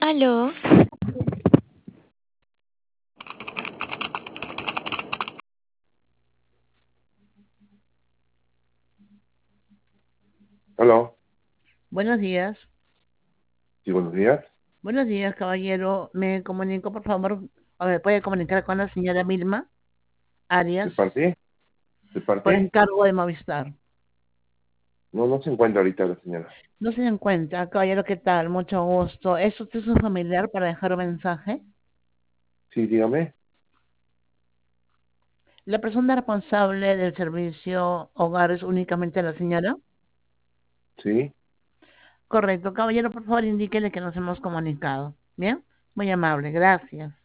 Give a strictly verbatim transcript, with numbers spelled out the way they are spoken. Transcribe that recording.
Aló, Aló, Buenos días. sí, buenos días. Buenos días, caballero. Me comunico, por favor, o me puede comunicar con la señora Vilma ¿De Arias parte? ¿De por parte? encargo de Movistar. No, no se encuentra ahorita la señora. No se encuentra, caballero, ¿qué tal? Mucho gusto. ¿Es usted su familiar para dejar un mensaje? Sí, dígame. ¿La persona responsable del servicio hogar es únicamente la señora? Sí. Correcto, caballero, por favor, indíquele que nos hemos comunicado. ¿Bien? Muy amable, gracias.